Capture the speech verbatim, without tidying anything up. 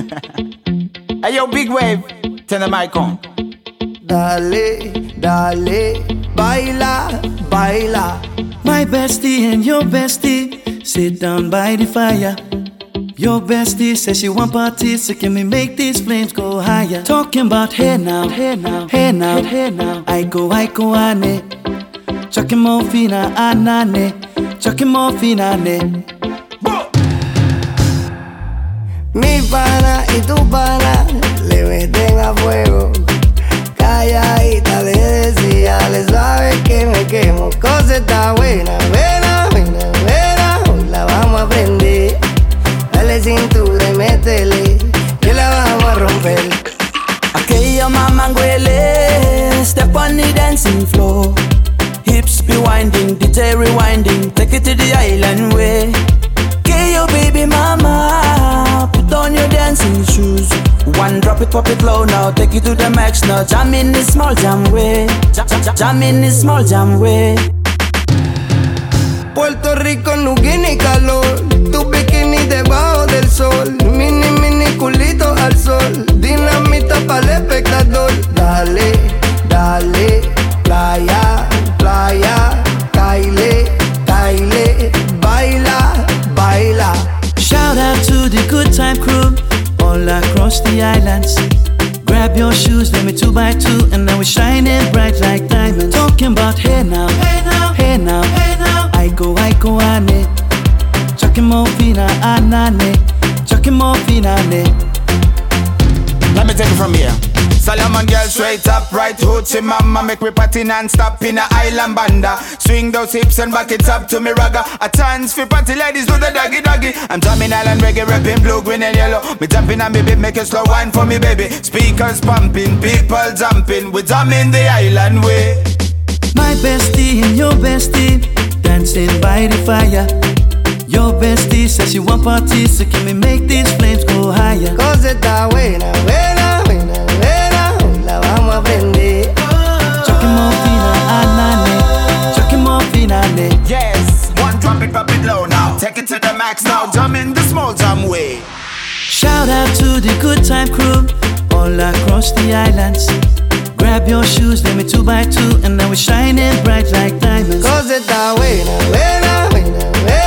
Hey yo, big wave, turn the mic on. Dale, dale, baila, baila. My bestie and your bestie sit down by the fire. Your bestie says she want parties, so can we make these flames go higher? Talking about hey now, hey now, hey now, hey now. I go, I go, ane. Chucking more fina, anane. Chucking more fina, ane. Mi pana y tu pana le meten a fuego. Calladita le decía, le sabe que me quemo. Cosa está buena, buena, buena, buena. Hoy la vamos a prender. Dale cintura y métele, que la vamos a romper. Aquella mama huele, step on the dancing floor. Hips be winding, D J rewinding, take it to the island way. Okay, your baby mama, put on your dancing shoes. One drop it, pop it low now, take it to the max now. Jam in the small jam way, jam, jam, jam in the small jam way. Puerto Rico no tiene calor, tu bikini debajo del sol, mini mini culito al sol, dinamita para el espectador. Dale, dale, playa, playa, caile, caile, baila, baila. Shout out to the good time crew all across the islands. Grab your shoes, let me two by two, and now we're shining bright like diamonds. Talking about hey now, hey now, hey now, hey now. I go, I go, ane. Chucking more fina, anane. Chucking more fina, ane. Let me take it from here. Solomon girl straight up, right hoochie mama. Make me party non-stop in a island banda. Swing those hips and back it up to me ragga. A chance for party ladies do the doggy doggy. I'm drumming island reggae, rapping blue, green and yellow. Me jumping and me beat, make a slow wine for me baby. Speakers pumping, people jumping. We drumming the island way. My bestie and your bestie dancing by the fire. Your bestie says she want parties, so can we make these flames go higher? Cosa está buena, buena, buena, buena. Hoy la vamos a prender. Chucking more fina, anane. Chucking more fina, ane. Yes, one drop it, drop it low now. Take it to the max now, jam in the small jam way. Shout out to the good time crew all across the islands. Grab your shoes, let me two by two, and now we're shining bright like diamonds. Cosa está buena, buena, buena, buena.